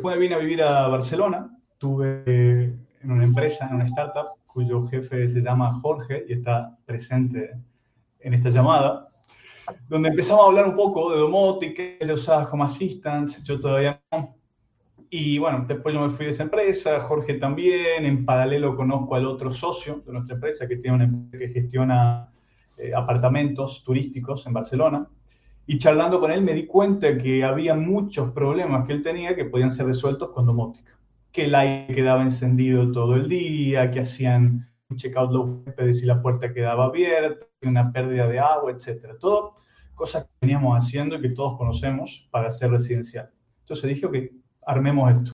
después me vine a vivir a Barcelona. Estuve en una empresa, en una startup, cuyo jefe se llama Jorge y está presente en esta llamada, donde empezamos a hablar un poco de domótica. Ella usaba Home Assistant, yo todavía no. Y bueno, después yo me fui de esa empresa, Jorge también. En paralelo conozco al otro socio de nuestra empresa, que tiene una empresa que gestiona apartamentos turísticos en Barcelona. Y charlando con él me di cuenta que había muchos problemas que él tenía que podían ser resueltos con domótica. Que el aire quedaba encendido todo el día, que hacían un checkout los huéspedes y la puerta quedaba abierta, una pérdida de agua, etcétera. Todo cosas que veníamos haciendo y que todos conocemos para ser residencial. Entonces dije que armemos esto.